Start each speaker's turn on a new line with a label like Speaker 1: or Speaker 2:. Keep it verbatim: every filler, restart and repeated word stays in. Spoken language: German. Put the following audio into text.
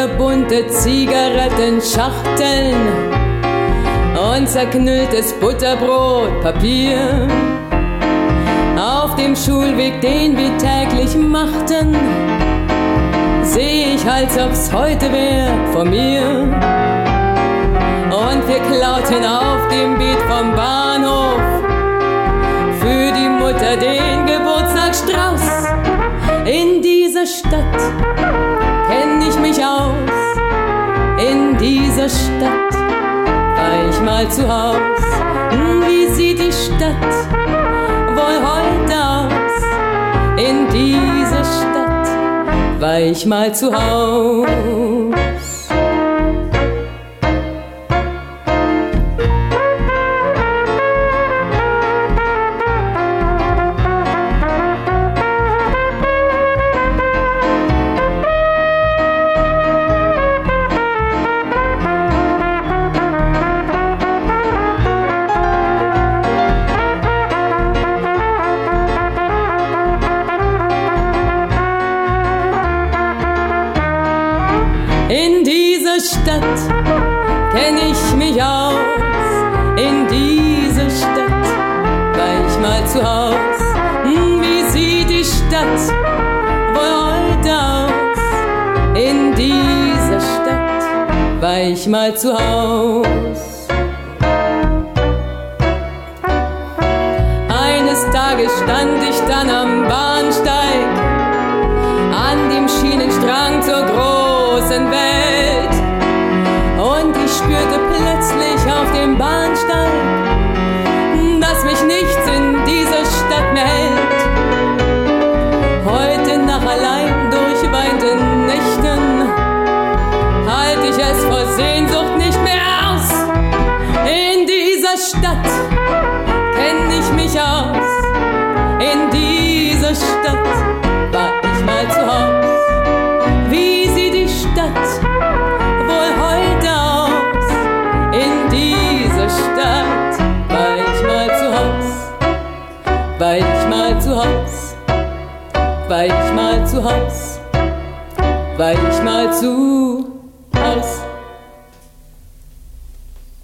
Speaker 1: Viele bunte Zigarettenschachteln und zerknülltes Butterbrotpapier. Auf dem Schulweg, den wir täglich machten, seh ich, als ob's heute wär, vor mir. Und wir klauten auf dem Beet vom Bahnhof für die Mutter den Geburtstagsstrauß. In dieser Stadt kenn ich mich aus, in dieser Stadt war ich mal zu Haus. Wie sieht die Stadt wohl heute aus? In dieser Stadt war ich mal zu Haus. In dieser Stadt kenn ich mich aus, in dieser Stadt war ich mal zu Haus. Wie sieht die Stadt wohl heute aus? In dieser Stadt war ich mal zu Haus. Eines Tages stand ich dann am Bahnsteig, an dem Schienenstrang zur großen Welt, und ich spürte plötzlich auf dem Bahnsteig, dass mich nichts in dieser Stadt mehr hält. Heute nach allein durchweinten Nächten halt ich es vor Sehnsucht nicht mehr aus. In dieser Stadt kenn ich mich aus, in dieser Stadt war ich mal zu Haus. Wie sieht die Stadt wohl heute aus? In dieser Stadt war ich mal zu Haus, war ich mal zu Haus, war ich mal zu Haus, war ich mal zu Haus.